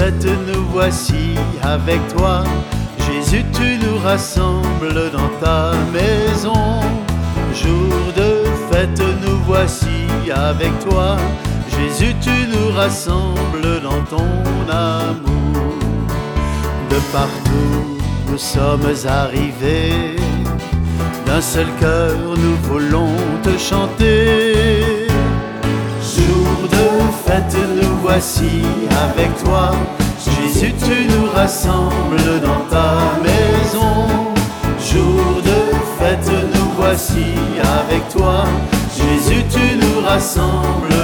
fête, nous voici avec toi. Jésus, tu nous rassembles dans ta maison. Jour de fête, nous voici avec toi. Jésus, tu nous rassembles dans ton amour. De partout, nous sommes arrivés. D'un seul cœur, nous voulons te chanter. Jour de fête, nous voici avec toi. Jésus, tu nous rassembles dans ta maison. Jour de fête, nous voici avec toi. Jésus, tu nous rassembles